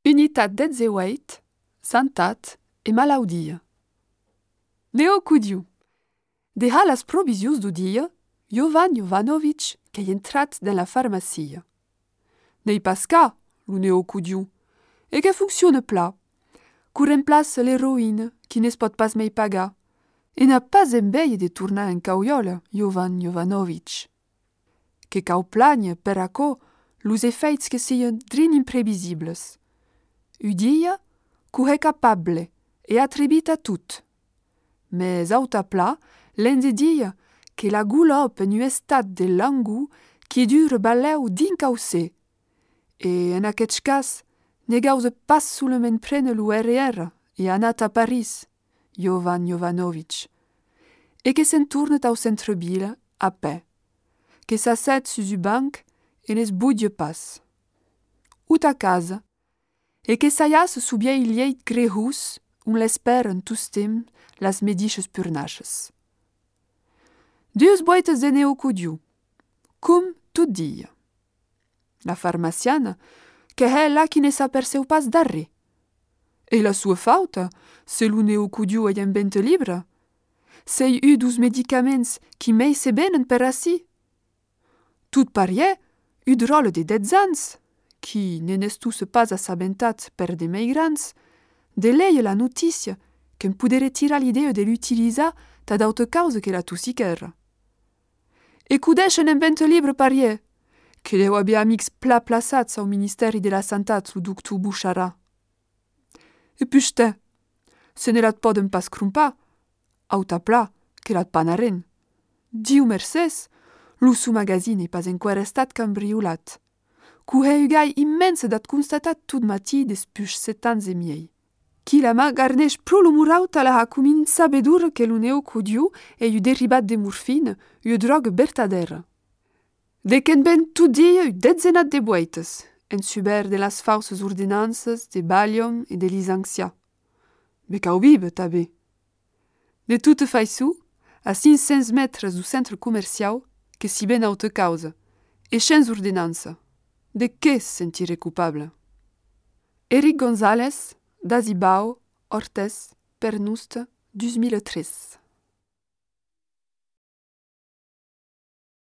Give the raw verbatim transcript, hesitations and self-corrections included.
Unitat dezeueit, santat e malaudia. Neo cudiu. De halas provisius du dia, Jovan Jovanovic che è entrat dans la farmacia. Nei pasca, lu neo cudiu, e che funzione pla, cu remplace l'eroïne qui ne pot pas mei pagar, e n'a pas embeie de tornar en cauliola, Jovan Jovanovic. Che cau plagne per aco lus effeits che sien drin imprevisibles. Udia, cu è capable e attribita tut. Mais auta pla, l'ende dia che la gulop nu estat de langu qui dure baleu d'incausse. E en aquest cas, negause pas sulament prene l'U R R e anat a Paris, Jovan Jovanovic, e che se'n tournet au centre-ville a pe, che s'asset sus u banc e ne sbudie pas. Ut a casa, e che saias su biei lieit grehus un l'esperen tustem las mediches purnaches. Dues boites de neocudiu, cum tout dia. La farmaciana, che è la chi ne s'aperseu pas darre. E la sua fauta, se lu neocudiu e en bente libra, sei u dus medicaments qui mei se benen per assi. Tout pariè, u drole de dez ans, qui ne nestus pas assabentat per de mei grans, de lei la noticia che pudere tira l'idea de l'utilisa tad auta causa che la tussichera. E cudescen en bente libre pariè, che deu abbia amics pla plaçats au Ministeri de la Santat lu doctor Bouchara. E puște, se ne lat poden pas crumpa, auta pla che lat panaren. Diu mercès, lu su magazine e pas enquer estat cambriolat, cu he ugai immense dat constatat tot mati des puix setans e miei. Chi la ma garneix pro lu murauta la ha cumința bedur che lu neo cudiu e u derivat de morfine, u drog bertadera. De qu'en ben tout dia u dezenat de boites, en suber de las fauses ordinances de Balium e de Lisanxia. Be cau bibe, tabe. De tutte faisu, a cinc cents metres du centre comercial, che si ben auta causa, e scens ordinanza. De che sentire culpable? Eric González, Dazibao, Ortez, Pernusta, deux mille treize.